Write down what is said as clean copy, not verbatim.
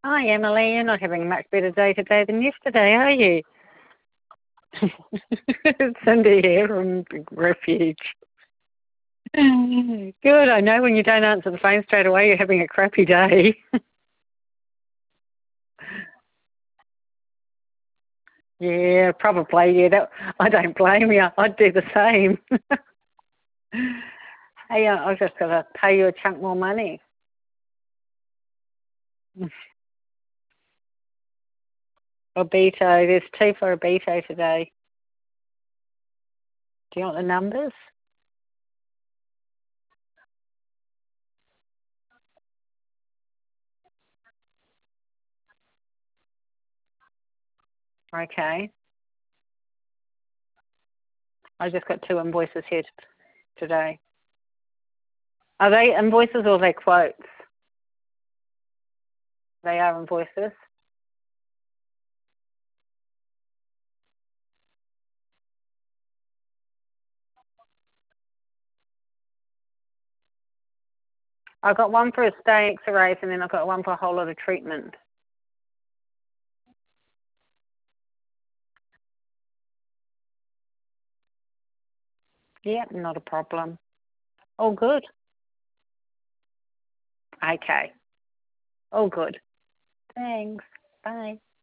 Hi, Emily. You're not having a much better day today than yesterday, are you? It's Cindy here from Refuge. Good. I know when you don't answer the phone straight away, you're having a crappy day. Yeah, probably. Yeah, I don't blame you. I'd do the same. Hey, I've just got to pay you a chunk more money. Obito. There's two for Obito today. Do you want the numbers? Okay. I just got two invoices here today. Are they invoices or are they quotes? They are invoices. I've got one for a stay X-rays and then I've got one for a whole lot of treatment. Yeah, not a problem. All good. Okay. All good. Thanks. Bye.